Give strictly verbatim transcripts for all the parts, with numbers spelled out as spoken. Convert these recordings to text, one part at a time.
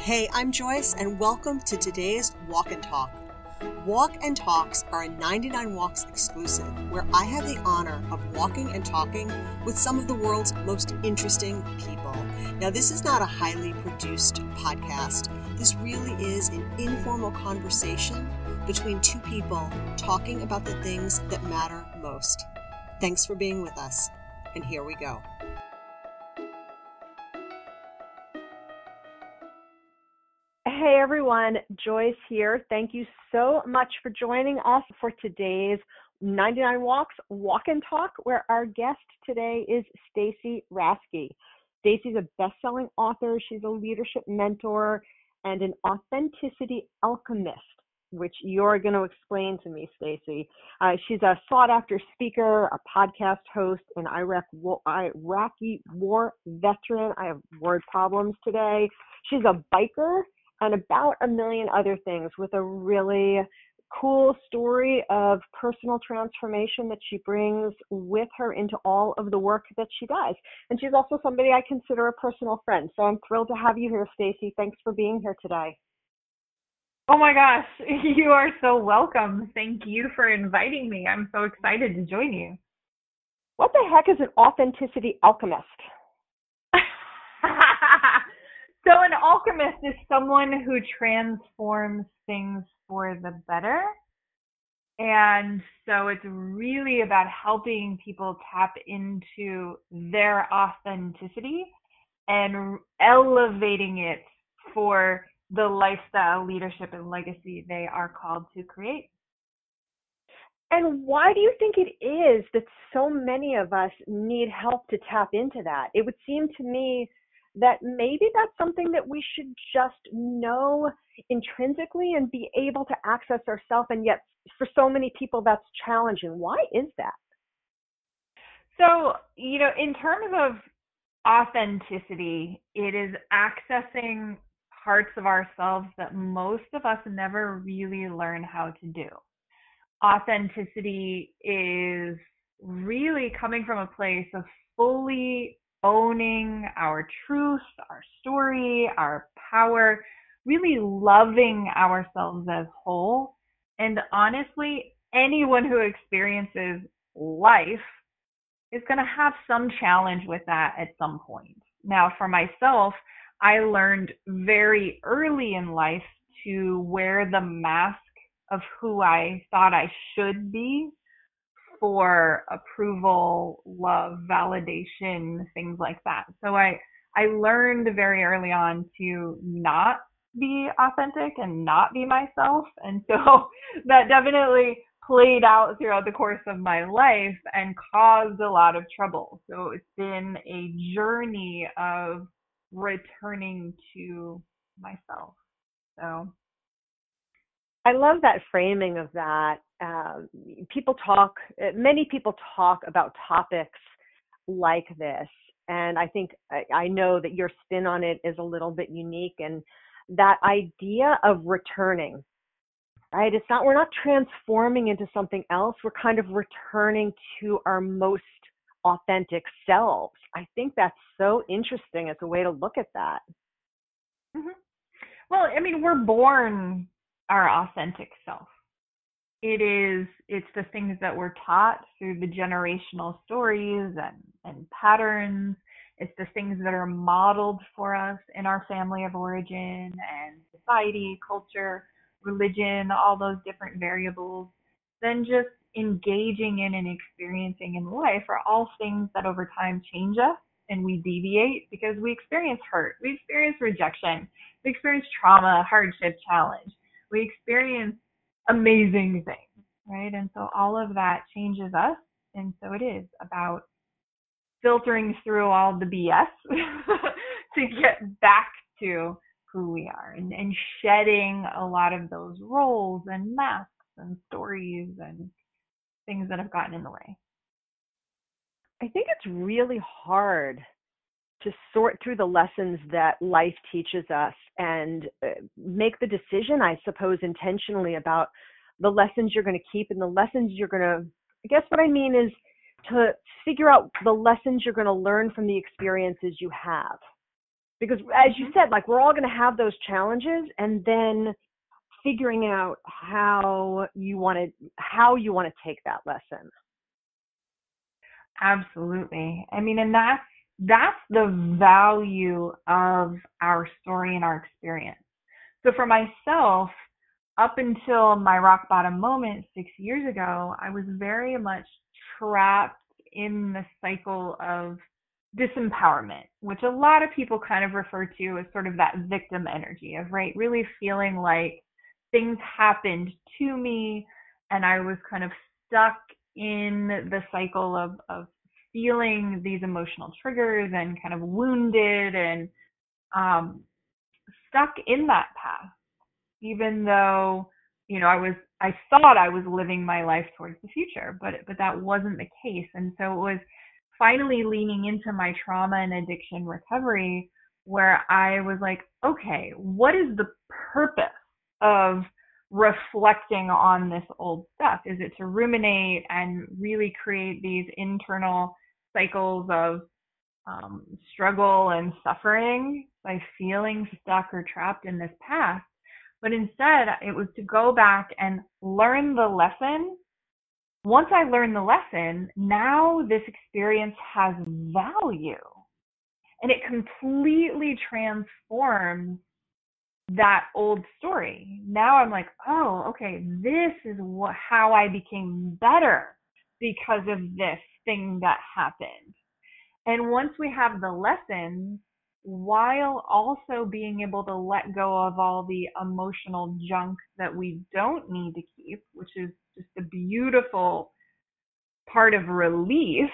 Hey, I'm Joyce, and welcome to today's Walk and Talk. Walk and Talks are a ninety-nine Walks exclusive, where I have the honor of walking and talking with some of the world's most interesting people. Now, this is not a highly produced podcast. This really is an informal conversation between two people talking about the things that matter most. Thanks for being with us, and here we go. Hey everyone, Joyce here. Thank you so much for joining us for today's ninety-nine Walks Walk and Talk, where our guest today is Stacey Raske. Stacey's a best-selling author. She's a leadership mentor and an authenticity alchemist, which you're going to explain to me, Stacey. Uh, she's a sought-after speaker, a podcast host, an Iraq war, Iraqi war veteran. I have word problems today. She's a biker and about a million other things, with a really cool story of personal transformation that she brings with her into all of the work that she does. And she's also somebody I consider a personal friend. So I'm thrilled to have you here, Stacey. Thanks for being here today. Oh my gosh, you are so welcome. Thank you for inviting me. I'm so excited to join you. What the heck is an authenticity alchemist? So an alchemist is someone who transforms things for the better. And so it's really about helping people tap into their authenticity and elevating it for the lifestyle, leadership, and legacy they are called to create. And why do you think it is that so many of us need help to tap into that? It would seem to me that maybe that's something that we should just know intrinsically and be able to access ourselves, and yet for so many people that's challenging. Why is that? So, you know, in terms of authenticity, it is accessing parts of ourselves that most of us never really learn how to do. Authenticity is really coming from a place of fully owning our truth, our story, our power, really loving ourselves as whole. And honestly, anyone who experiences life is going to have some challenge with that at some point. Now, for myself, I learned very early in life to wear the mask of who I thought I should be for approval, love, validation, things like that. So I, I learned very early on to not be authentic and not be myself. And so that definitely played out throughout the course of my life and caused a lot of trouble. So it's been a journey of returning to myself. So I love that framing of that. Um, people talk, many people talk about topics like this. And I think, I, I know that your spin on it is a little bit unique. And that idea of returning, right? It's not, we're not transforming into something else. We're kind of returning to our most authentic selves. I think that's so interesting as a way to look at that. Mm-hmm. Well, I mean, we're born our authentic self. It is, it's the things that we're taught through the generational stories and, and patterns. It's the things that are modeled for us in our family of origin and society, culture, religion, all those different variables. Then just engaging in and experiencing in life are all things that over time change us, and we deviate because we experience hurt, we experience rejection, we experience trauma, hardship, challenge. We experience amazing things, right? And so all of that changes us. And so it is about filtering through all the B S to get back to who we are, and, and shedding a lot of those roles and masks and stories and things that have gotten in the way. I think it's really hard to sort through the lessons that life teaches us and make the decision, I suppose, intentionally about the lessons you're going to keep and the lessons you're going to, I guess what I mean is to figure out the lessons you're going to learn from the experiences you have. Because as you Mhm. said, like we're all going to have those challenges, and then figuring out how you want to how you want to take that lesson. Absolutely. I mean, and that's that's the value of our story and our experience. So for myself, up until my rock bottom moment six years ago, I was very much trapped in the cycle of disempowerment, which a lot of people kind of refer to as sort of that victim energy of, right, really feeling like things happened to me and I was kind of stuck in the cycle of, of feeling these emotional triggers and kind of wounded and um, stuck in that path, even though, you know, I was, I thought I was living my life towards the future, but, but that wasn't the case. And so it was finally leaning into my trauma and addiction recovery where I was like, okay, what is the purpose of reflecting on this old stuff? Is it to ruminate and really create these internal cycles of um, struggle and suffering by feeling stuck or trapped in this past? But instead, it was to go back and learn the lesson. Once I learned the lesson, now this experience has value. And it completely transforms that old story. Now I'm like, oh, okay, this is what, how I became better because of this thing that happened. And once we have the lessons, while also being able to let go of all the emotional junk that we don't need to keep, which is just a beautiful part of release,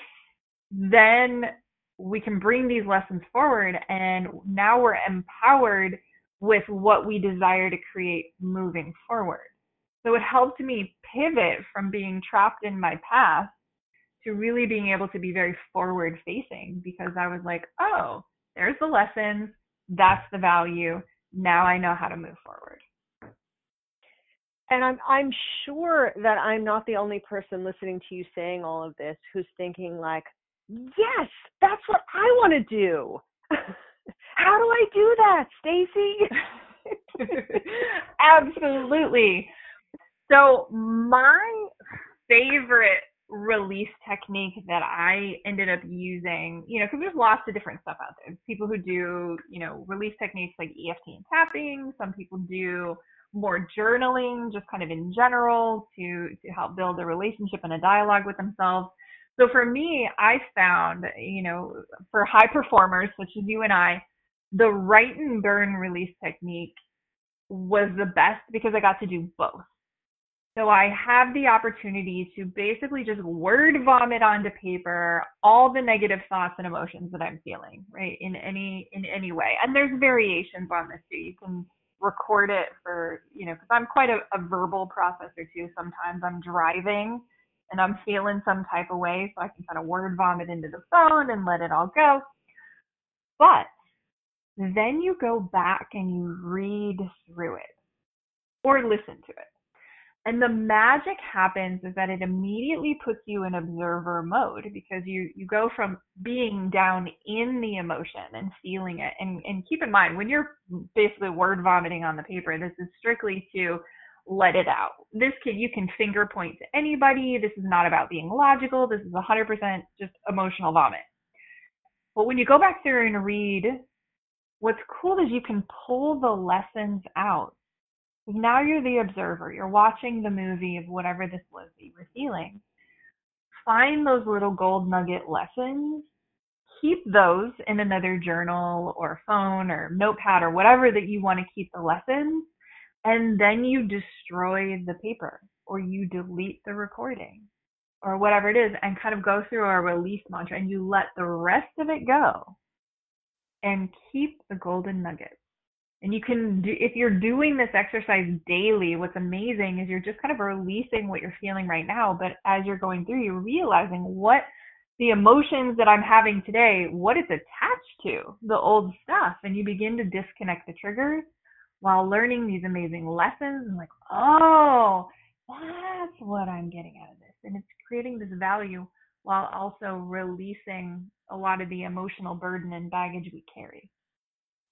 then we can bring these lessons forward and now we're empowered with what we desire to create moving forward. So it helped me pivot from being trapped in my past to really being able to be very forward facing because I was like, oh, there's the lessons. That's the value. Now I know how to move forward. And I'm I'm sure that I'm not the only person listening to you saying all of this who's thinking like, yes, that's what I want to do. How do I do that, Stacy? Absolutely. So my favorite release technique that I ended up using, you know, because there's lots of different stuff out there. People who do, you know, release techniques like E F T and tapping. Some people do more journaling, just kind of in general to to help build a relationship and a dialogue with themselves. So for me, I found, you know, for high performers such as you and I, the write and burn release technique was the best because I got to do both. So I have the opportunity to basically just word vomit onto paper all the negative thoughts and emotions that I'm feeling, right? In any in any way. And there's variations on this too. You can record it for, you know, because I'm quite a, a verbal processor too. Sometimes I'm driving and I'm feeling some type of way, so I can kind of word vomit into the phone and let it all go. But then you go back and you read through it or listen to it. And the magic happens is that it immediately puts you in observer mode because you, you go from being down in the emotion and feeling it. And, and keep in mind, when you're basically word vomiting on the paper, this is strictly to let it out. This can, you can finger point to anybody. This is not about being logical. This is one hundred percent just emotional vomit. But when you go back through and read, what's cool is you can pull the lessons out. Now you're the observer. You're watching the movie of whatever this was that you were feeling. Find those little gold nugget lessons. Keep those in another journal or phone or notepad or whatever that you want to keep the lessons. And then you destroy the paper or you delete the recording or whatever it is and kind of go through a release mantra and you let the rest of it go and keep the golden nuggets. And you can do, if you're doing this exercise daily, what's amazing is you're just kind of releasing what you're feeling right now. But as you're going through, you're realizing what the emotions that I'm having today, what it's attached to, the old stuff. And you begin to disconnect the triggers while learning these amazing lessons and like, oh, that's what I'm getting out of this. And it's creating this value while also releasing a lot of the emotional burden and baggage we carry.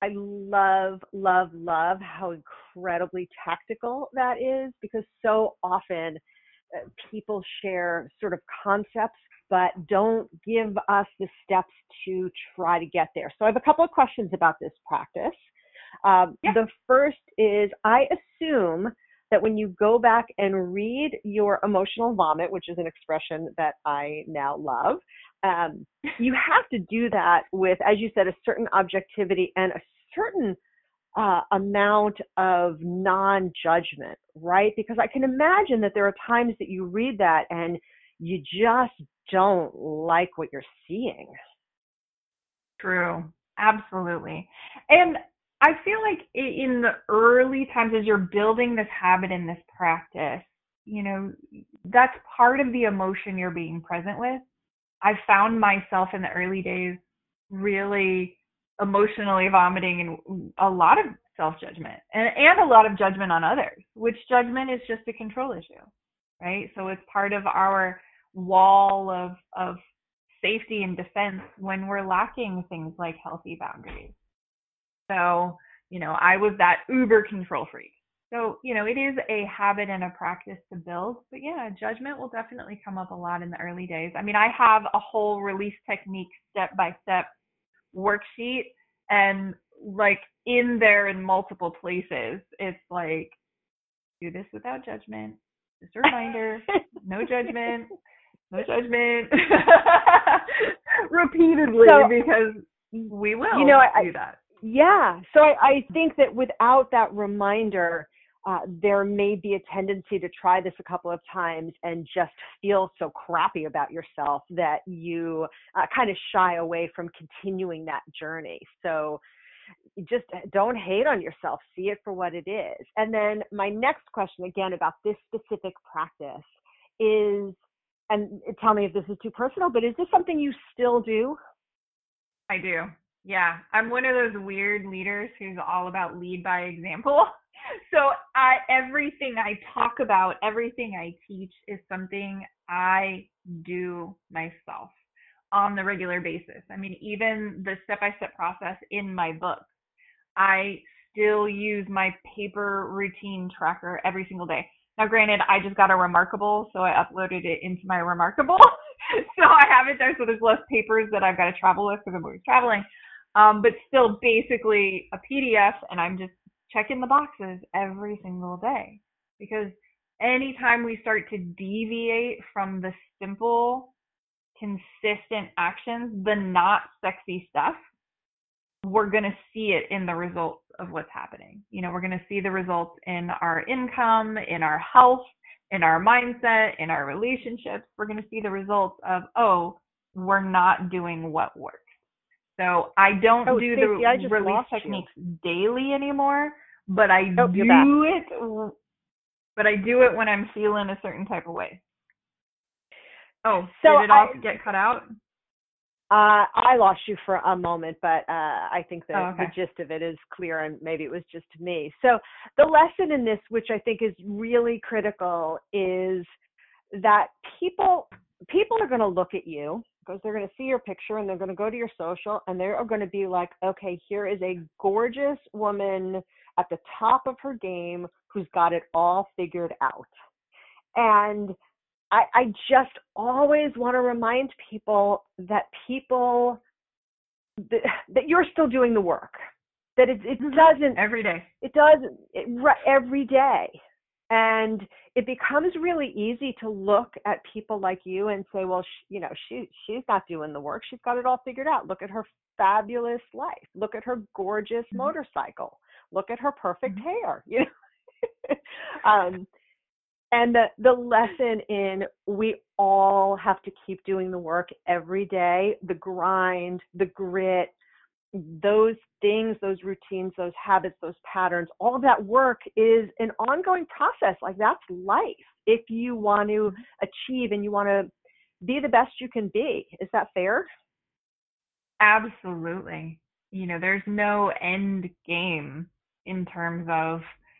I love, love, love how incredibly tactical that is, because so often uh, people share sort of concepts but don't give us the steps to try to get there. So I have a couple of questions about this practice. Um, Yeah. the first is, I assume that when you go back and read your emotional vomit, which is an expression that I now love, um, you have to do that with, as you said, a certain objectivity and a certain uh, amount of non-judgment, right? Because I can imagine that there are times that you read that and you just don't like what you're seeing. True. Absolutely. And I feel like i- in the early times, as you're building this habit and this practice, you know, that's part of the emotion you're being present with. I found myself in the early days really emotionally vomiting and a lot of self-judgment and, and a lot of judgment on others, which judgment is just a control issue, right? So it's part of our wall of, of safety and defense when we're lacking things like healthy boundaries. So, you know, I was that uber control freak. So, you know, it is a habit and a practice to build. But yeah, judgment will definitely come up a lot in the early days. I mean, I have a whole release technique step by step worksheet, and like in there in multiple places, it's like, do this without judgment. Just a reminder, no judgment, no judgment. Repeatedly, So, because we will you know, I, do that. Yeah. So I, I think that without that reminder, uh, there may be a tendency to try this a couple of times and just feel so crappy about yourself that you uh, kind of shy away from continuing that journey. So just don't hate on yourself. See it for what it is. And then my next question, again, about this specific practice is, and tell me if this is too personal, but is this something you still do? I do. Yeah. I'm one of those weird leaders who's all about lead by example. So I, everything I talk about, everything I teach is something I do myself on the regular basis. I mean, even the step-by-step process in my book, I still use my paper routine tracker every single day. Now, granted, I just got a Remarkable, so I uploaded it into my Remarkable. So I have it there, so there's less papers that I've got to travel with because I'm always traveling. Um, but still basically a P D F, and I'm just checking the boxes every single day. Because anytime we start to deviate from the simple, consistent actions, the not sexy stuff, we're going to see it in the results of what's happening. You know, we're going to see the results in our income, in our health, in our mindset, in our relationships. We're going to see the results of, oh, we're not doing what works. So I don't Oh, do Stacey, I the just release lost techniques you. daily anymore, but I Oh, you're back. do it, but I do it when I'm feeling a certain type of way. Oh, So did it I, all get cut out? Uh, I lost you for a moment, but uh, I think the, Oh, okay. the gist of it is clear, and maybe it was just me. So the lesson in this, which I think is really critical, is that people people are going to look at you because they're going to see your picture and they're going to go to your social and they're going to be like, okay, here is a gorgeous woman at the top of her game who's got it all figured out. And I, I just always want to remind people that people that, that you're still doing the work, that it, it Mm-hmm. doesn't Every day. it doesn't it, every day. And it becomes really easy to look at people like you and say, well, sh- you know, she she's not doing the work. She's got it all figured out. Look at her fabulous life. Look at her gorgeous Mm-hmm. motorcycle. Look at her perfect Mm-hmm. hair. You know, um, and the, the lesson in we all have to keep doing the work every day, the grind, the grit, those things, those routines, those habits, those patterns, all of that work is an ongoing process. Like that's life. If you want to achieve and you want to be the best you can be. Is that fair? Absolutely. You know, there's no end game in terms of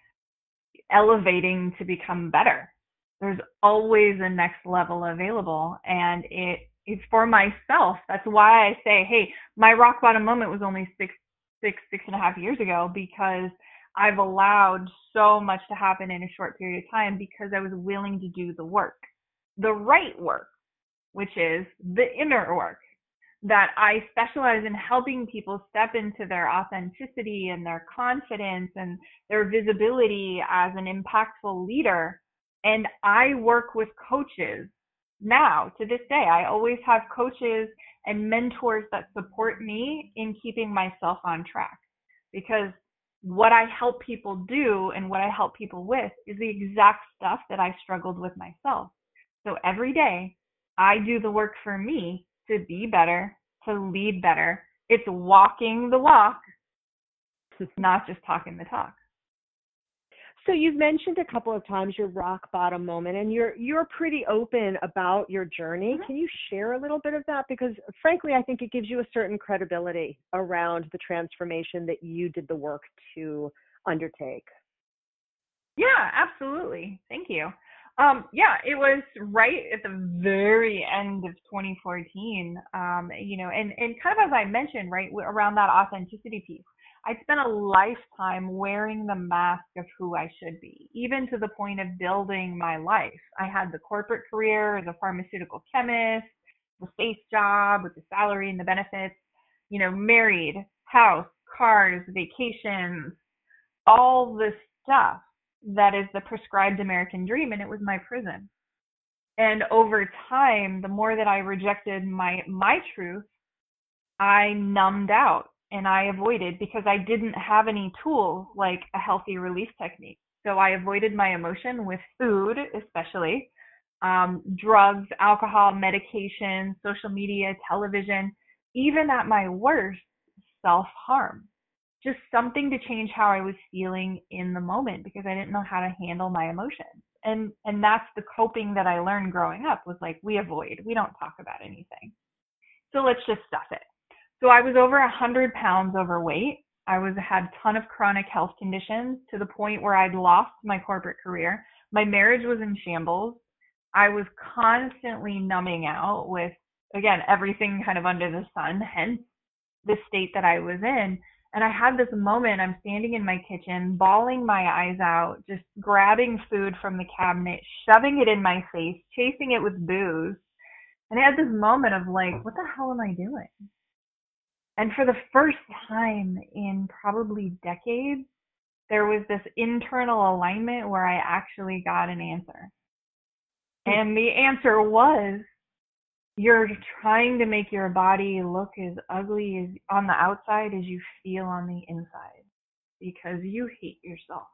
elevating to become better. There's always a next level available, and it it's for myself. That's why I say, hey, my rock bottom moment was only six six, six and a half years ago because I've allowed so much to happen in a short period of time because I was willing to do the work, the right work, which is the inner work. That I specialize in helping people step into their authenticity and their confidence and their visibility as an impactful leader. And I work with coaches now to this day. I always have coaches and mentors that support me in keeping myself on track, because what I help people do and what I help people with is the exact stuff that I struggled with myself. So every day I do the work for me to be better, to lead better. It's walking the walk, not just talking the talk. So you've mentioned a couple of times your rock bottom moment, and you're you're pretty open about your journey. Mm-hmm. Can you share a little bit of that? Because frankly, I think it gives you a certain credibility around the transformation that you did the work to undertake. Yeah, absolutely. Thank you. Um, yeah, it was right at the very end of twenty fourteen, um, you know, and, and kind of as I mentioned, right, around that authenticity piece, I'd spent a lifetime wearing the mask of who I should be, even to the point of building my life. I had the corporate career as a pharmaceutical chemist, the safe job with the salary and the benefits, you know, married, house, cars, vacations, all this stuff that is the prescribed American dream, and it was my prison. And over time, the more that I rejected my my truth, I numbed out and I avoided, because I didn't have any tools like a healthy release technique. So I avoided my emotion with food, especially um, drugs, alcohol, medication, social media, television, even at my worst, self-harm. Just something to change how I was feeling in the moment, because I didn't know how to handle my emotions. And and that's the coping that I learned growing up, was like, we avoid, we don't talk about anything. So let's just stuff it. So I was over one hundred pounds overweight. I was had a ton of chronic health conditions, to the point where I'd lost my corporate career. My marriage was in shambles. I was constantly numbing out with, again, everything kind of under the sun, hence the state that I was in. And I had this moment, I'm standing in my kitchen, bawling my eyes out, just grabbing food from the cabinet, shoving it in my face, chasing it with booze. And I had this moment of like, what the hell am I doing? And for the first time in probably decades, there was this internal alignment where I actually got an answer. And the answer was, you're trying to make your body look as ugly as on the outside as you feel on the inside, because you hate yourself.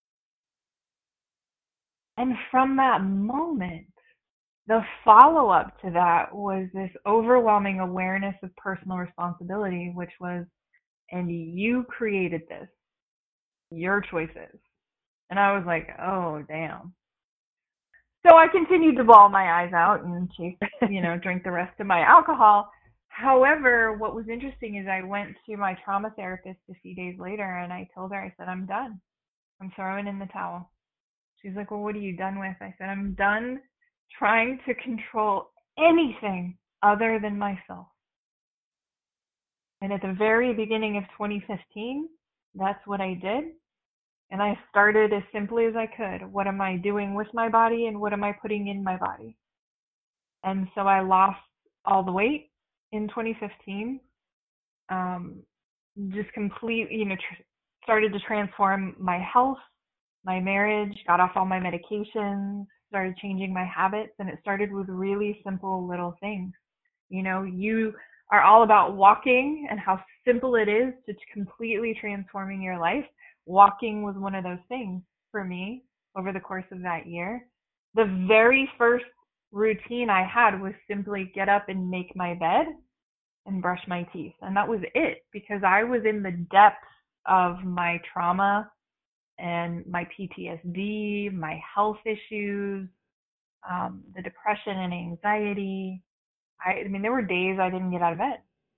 And from that moment, the follow-up to that was this overwhelming awareness of personal responsibility, which was, and you created this, your choices. And I was like, oh, damn. So I continued to bawl my eyes out and chase, you know, drink the rest of my alcohol. However, what was interesting is I went to my trauma therapist a few days later, and I told her, I said, I'm done. I'm throwing in the towel. She's like, well, what are you done with? I said, I'm done trying to control anything other than myself. And at the very beginning of twenty fifteen, that's what I did. And I started as simply as I could. What am I doing with my body, and what am I putting in my body? And so I lost all the weight in twenty fifteen. Um, just complete, you know, tr- started to transform my health, my marriage, got off all my medications, started changing my habits. And it started with really simple little things. You know, you are all about walking and how simple it is to completely transforming your life. Walking was one of those things for me over the course of that year. The very first routine I had was simply get up and make my bed and brush my teeth. And that was it, because I was in the depths of my trauma and my P T S D, my health issues, um, the depression and anxiety. I, I mean, there were days I didn't get out of bed.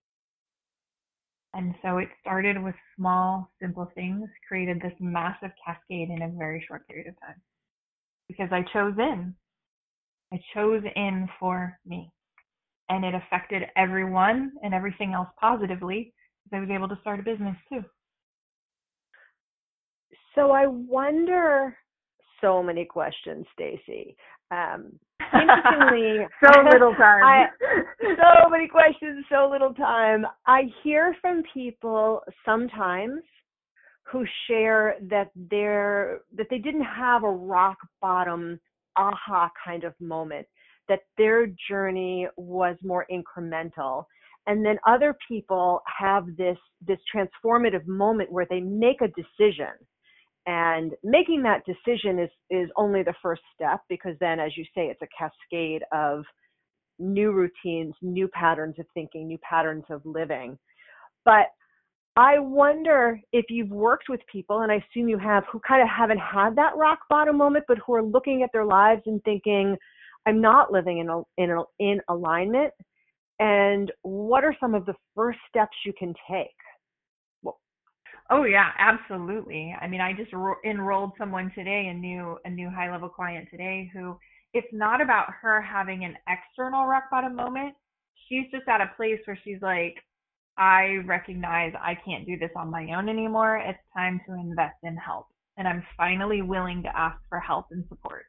And so it started with small, simple things, created this massive cascade in a very short period of time. Because I chose in. I chose in for me. And it affected everyone and everything else positively, I was able to start a business too. So I wonder, so many questions, Stacy. Um, interestingly, so little time. I, so many questions, so little time. I hear from people sometimes who share that they're that they didn't have a rock bottom aha kind of moment, that their journey was more incremental. And then other people have this this transformative moment where they make a decision. And making that decision is is only the first step, because then, as you say, it's a cascade of new routines, new patterns of thinking, new patterns of living. But I wonder if you've worked with people, and I assume you have, who kind of haven't had that rock bottom moment, but who are looking at their lives and thinking, I'm not living in a, in a, in alignment. And what are some of the first steps you can take? Well, oh yeah, absolutely. I mean, I just ro- enrolled someone today, a new a new high level client today, who it's not about her having an external rock bottom moment. She's just at a place where she's like, I recognize I can't do this on my own anymore. It's time to invest in help. And I'm finally willing to ask for help and support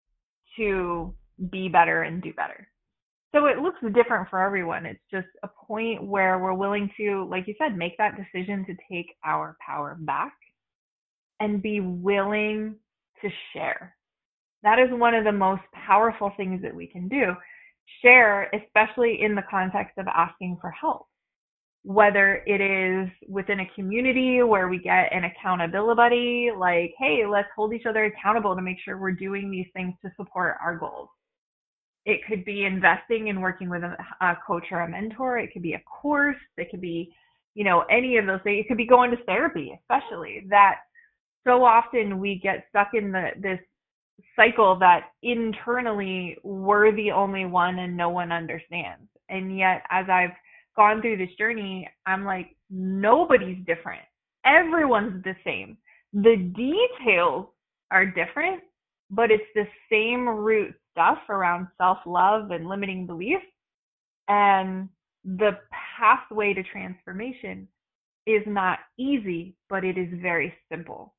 to be better and do better. So it looks different for everyone. It's just a point where we're willing to, like you said, make that decision to take our power back and be willing to share. That is one of the most powerful things that we can do. Share, especially in the context of asking for help. Whether it is within a community where we get an accountability buddy, like, hey, let's hold each other accountable to make sure we're doing these things to support our goals. It could be investing in working with a, a coach or a mentor. It could be a course. It could be, you know, any of those things. It could be going to therapy, especially. That so often we get stuck in the this cycle that internally we're the only one and no one understands. And yet, as I've gone through this journey, I'm like, nobody's different. Everyone's the same. The details are different, but it's the same root stuff around self-love and limiting beliefs. And the pathway to transformation is not easy, but it is very simple.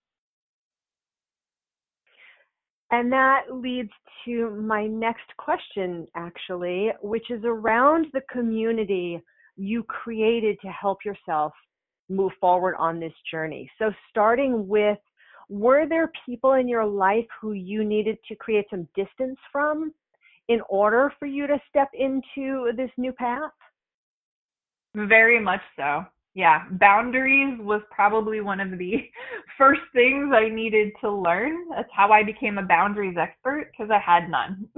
And that leads to my next question, actually, which is around the community you created to help yourself move forward on this journey. So starting with, were there people in your life who you needed to create some distance from in order for you to step into this new path? Very much so. Yeah, boundaries was probably one of the first things I needed to learn. That's how I became a boundaries expert, because I had none.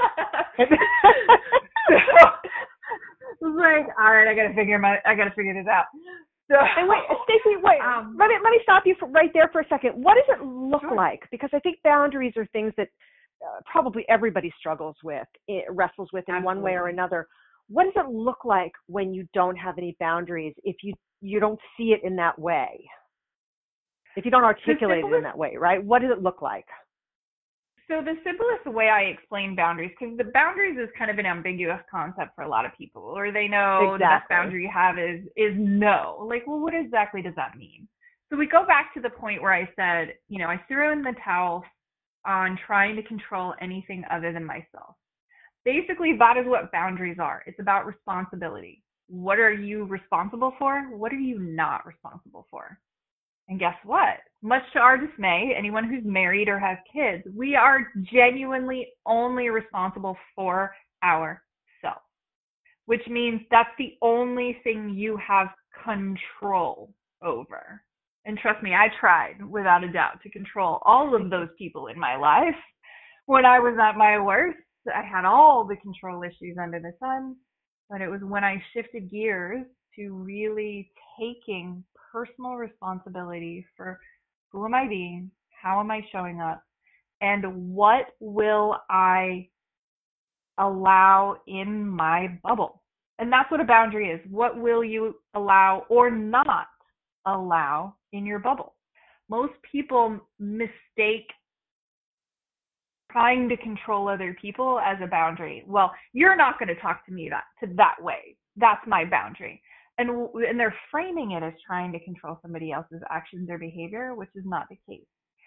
So, I was like, all right, I gotta figure my, I gotta figure this out. So, and wait, Stacy, wait, um, let me let me stop you for, right there for a second. What does it look sure. like? Because I think boundaries are things that uh, probably everybody struggles with, it wrestles with in Absolutely. one way or another. What does it look like when you don't have any boundaries? If you you don't see it in that way, if you don't articulate it in that way, right? What does it look like? So the simplest way I explain boundaries, because the boundaries is kind of an ambiguous concept for a lot of people, or they know exactly. The best boundary you have is is no. Like, well, what exactly does that mean? So we go back to the point where I said, you know, I threw in the towel on trying to control anything other than myself. Basically, that is what boundaries are. It's about responsibility. What are you responsible for? What are you not responsible for? And guess what? Much to our dismay, anyone who's married or has kids, we are genuinely only responsible for ourselves, which means that's the only thing you have control over. And trust me, I tried without a doubt to control all of those people in my life. When I was at my worst, I had all the control issues under the sun, but it was when I shifted gears to really taking personal responsibility for who am I being, how am I showing up, and what will I allow in my bubble. And that's what a boundary is. What will you allow or not allow in your bubble? Most people mistake trying to control other people as a boundary. Well, you're not going to talk to me that to that way. That's my boundary. and and they're framing it as trying to control somebody else's actions or behavior, which is not the case.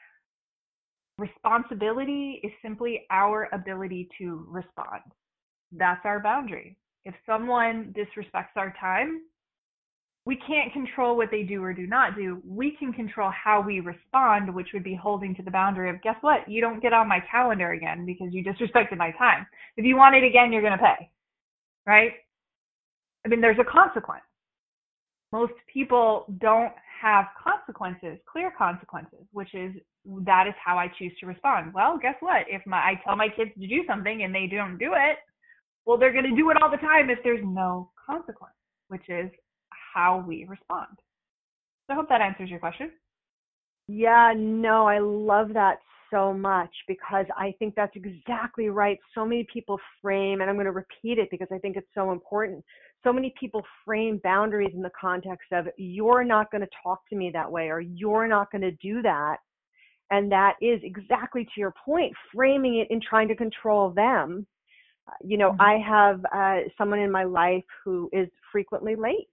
Responsibility is simply our ability to respond. That's our boundary. If someone disrespects our time, we can't control what they do or do not do. We can control how we respond, which would be holding to the boundary of, guess what? You don't get on my calendar again because you disrespected my time. If you want it again, you're going to pay, right? I mean, there's a consequence. Most people don't have consequences, clear consequences, which is, that is how I choose to respond. Well, guess what? If my I tell my kids to do something and they don't do it, well, they're going to do it all the time if there's no consequence, which is how we respond. So I hope that answers your question. Yeah, no, I love that so much, because I think that's exactly right. So many people frame, and I'm going to repeat it because I think it's so important. So many people frame boundaries in the context of, you're not going to talk to me that way, or you're not going to do that. And that is exactly, to your point, framing it in trying to control them. You know, mm-hmm. I have uh, someone in my life who is frequently late,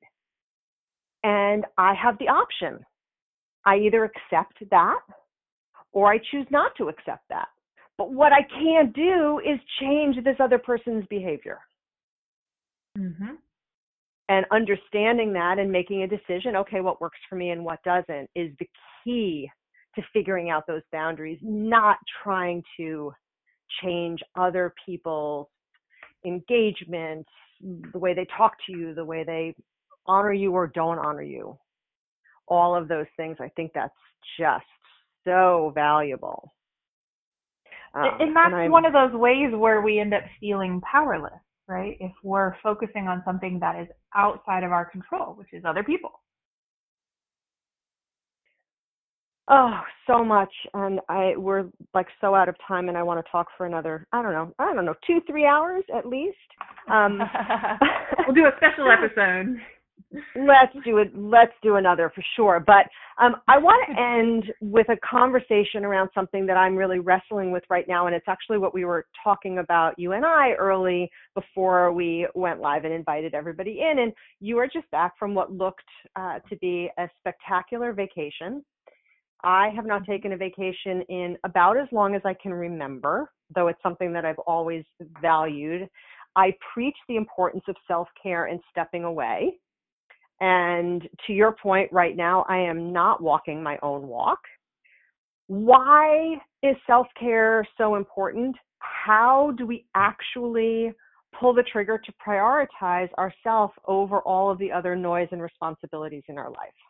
and I have the option. I either accept that or I choose not to accept that. But what I can't do is change this other person's behavior. Mm-hmm. And understanding that and making a decision, okay, what works for me and what doesn't, is the key to figuring out those boundaries, not trying to change other people's engagement, the way they talk to you, the way they honor you or don't honor you. All of those things, I think that's just so valuable. Um, and that's and one of those ways where we end up feeling powerless, right? If we're focusing on something that is outside of our control, which is other people. Oh, so much. And I we're like so out of time, and I want to talk for another, I don't know, I don't know, two, three hours at least. Um, we'll do a special episode. Let's do it. Let's do another for sure. But um, I want to end with a conversation around something that I'm really wrestling with right now. And it's actually what we were talking about, you and I, early before we went live and invited everybody in. And you are just back from what looked uh, to be a spectacular vacation. I have not taken a vacation in about as long as I can remember, though it's something that I've always valued. I preach the importance of self-care and stepping away. And to your point, right now, I am not walking my own walk. Why is self-care so important? How do we actually pull the trigger to prioritize ourselves over all of the other noise and responsibilities in our life?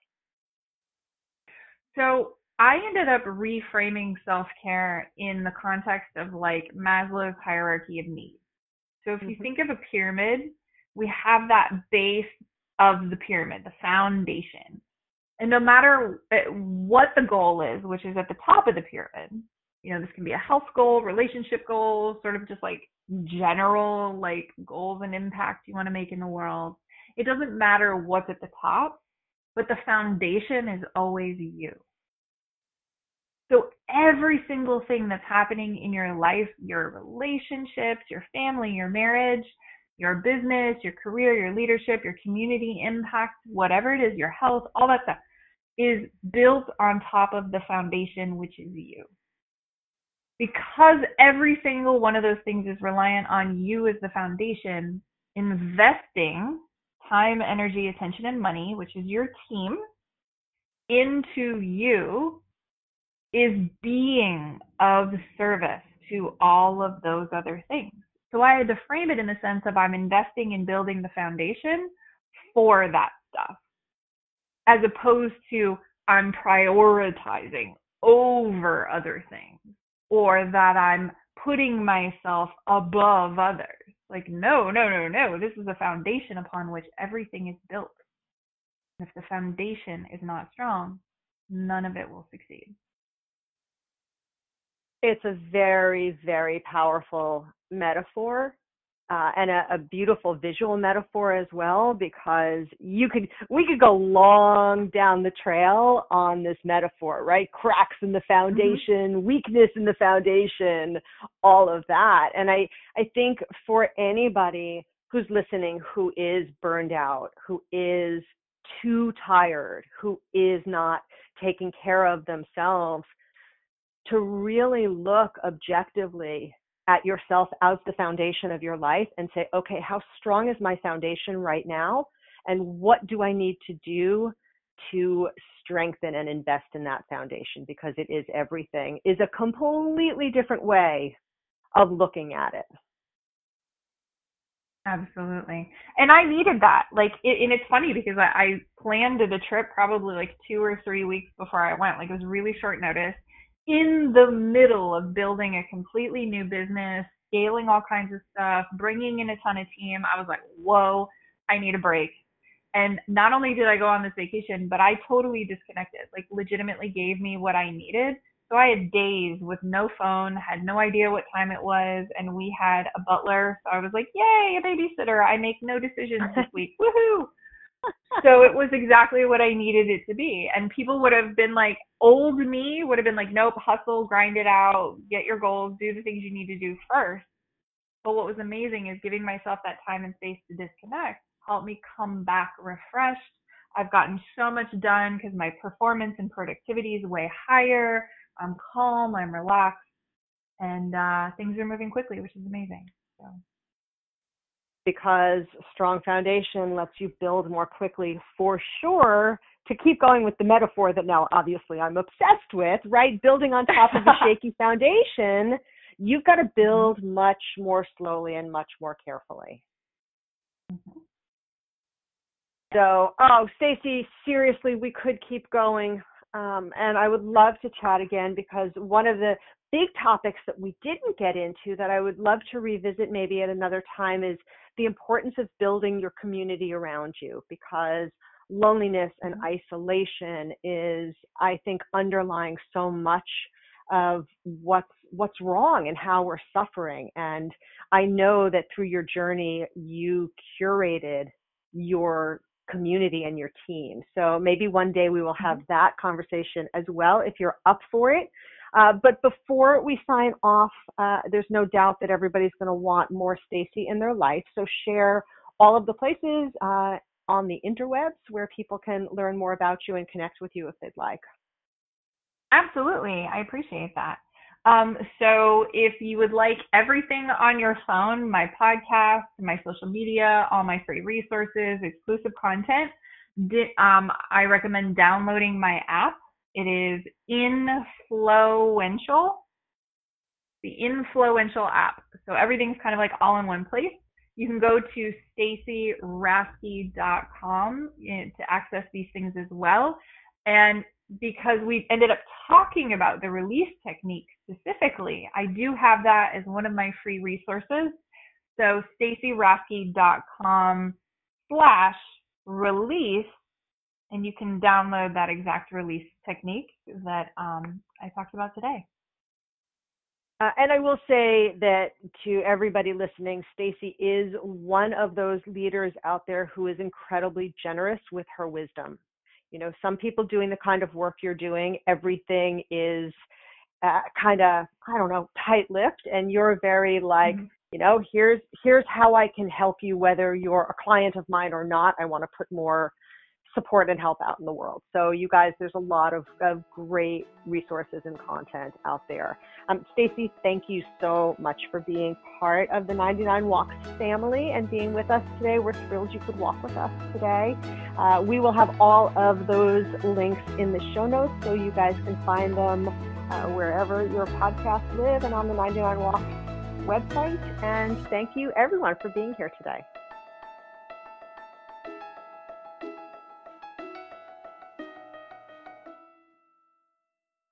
So I ended up reframing self-care in the context of like Maslow's hierarchy of needs. So if you mm-hmm. think of a pyramid, we have that base of the pyramid, the foundation. And no matter what the goal is, which is at the top of the pyramid, you know, this can be a health goal, relationship goal, sort of just like general like goals and impacts you want to make in the world. It doesn't matter what's at the top, but the foundation is always you. So every single thing that's happening in your life, your relationships, your family, your marriage, your business, your career, your leadership, your community impact, whatever it is, your health, all that stuff is built on top of the foundation, which is you. Because every single one of those things is reliant on you as the foundation, investing time, energy, attention, and money, which is your team, into you is being of service to all of those other things. So I had to frame it in the sense of I'm investing in building the foundation for that stuff, as opposed to I'm prioritizing over other things, or that I'm putting myself above others. Like, no, no, no, no. This is a foundation upon which everything is built. And if the foundation is not strong, none of it will succeed. It's a very, very powerful metaphor, uh, and a, a beautiful visual metaphor as well, because you could, we could go long down the trail on this metaphor, right? Cracks in the foundation, mm-hmm. weakness in the foundation, all of that. And I, I think for anybody who's listening who is burned out, who is too tired, who is not taking care of themselves, to really look objectively at yourself as the foundation of your life and say, okay, how strong is my foundation right now? And what do I need to do to strengthen and invest in that foundation? Because it is everything, is a completely different way of looking at it. Absolutely. And I needed that. Like, it, and it's funny because I, I planned the trip probably like two or three weeks before I went. Like, it was really short notice, in the middle of building a completely new business, scaling all kinds of stuff, bringing in a ton of team. I was like, whoa, I need a break. And not only did I go on this vacation, but I totally disconnected, like legitimately gave me what I needed. So I had days with no phone, had no idea what time it was, and we had a butler. So I was like, yay, a babysitter. I make no decisions this week. Woohoo. So it was exactly what I needed it to be. And people would have been like, old me would have been like, nope, hustle, grind it out, get your goals, do the things you need to do first. But what was amazing is giving myself that time and space to disconnect helped me come back refreshed. I've gotten so much done because my performance and productivity is way higher. I'm calm, I'm relaxed, and uh, things are moving quickly, which is amazing. So. Because strong foundation lets you build more quickly, for sure. To keep going with the metaphor that now obviously I'm obsessed with, right? Building on top of a shaky foundation, you've got to build much more slowly and much more carefully. Mm-hmm. So, oh, Stacey, seriously, we could keep going. Um, and I would love to chat again, because one of the big topics that we didn't get into that I would love to revisit maybe at another time is the importance of building your community around you, because loneliness and isolation is, I think, underlying so much of what's what's wrong and how we're suffering. And I know that through your journey, you curated your community and your team. So maybe one day we will have that conversation as well, if you're up for it. Uh, but before we sign off, uh, there's no doubt that everybody's going to want more Stacey in their life. So share all of the places uh, on the interwebs where people can learn more about you and connect with you if they'd like. Absolutely. I appreciate that. Um, so if you would like everything on your phone, my podcast, my social media, all my free resources, exclusive content, di- um, I recommend downloading my app. It is Influential, the Influential app. So everything's kind of like all in one place. You can go to stacey raske dot com to access these things as well. And because we've ended up talking about the release technique specifically, I do have that as one of my free resources. So stacey raske dot com slash release, and you can download that exact release technique that um, I talked about today. Uh, and I will say that to everybody listening, Stacey is one of those leaders out there who is incredibly generous with her wisdom. You know, some people doing the kind of work you're doing, everything is uh, kind of, I don't know, tight-lipped, and you're very like, mm-hmm. you know, here's here's how I can help you, whether you're a client of mine or not. I want to put more support and help out in the world. So you guys, there's a lot of, of great resources and content out there. Um, Stacey, thank you so much for being part of the ninety-nine Walks family and being with us today. We're thrilled you could walk with us today. Uh, we will have all of those links in the show notes, so you guys can find them uh, wherever your podcasts live and on the ninety-nine Walks website. And thank you everyone for being here today.